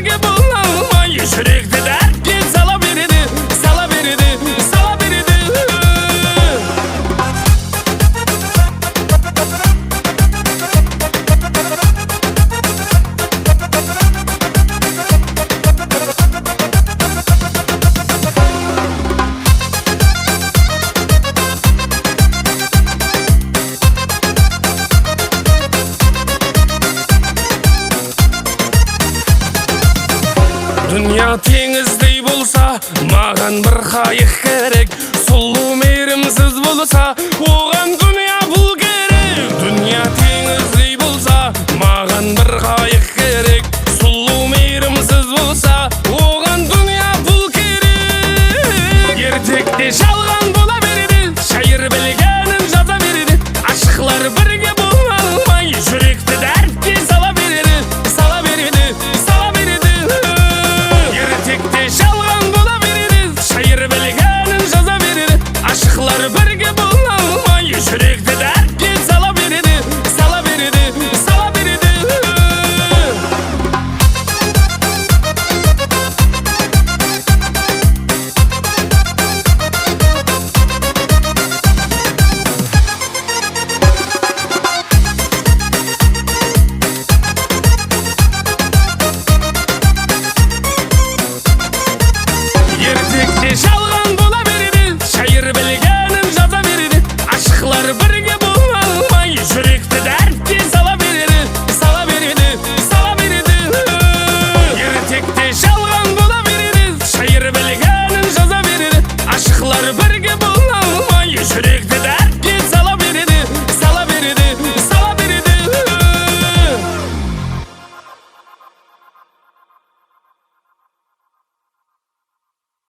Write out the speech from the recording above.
бірге бола алмай жүректі дертке сала береді, сала береді, сала береді. Дүния теңіздей болса, маған бір қайық керек. Сұлу мейірімсіз болса, оған дүния бұл керек. Дүния теңіздей болса, маған бір қайық керек. Сұлу мейірімсіз болса,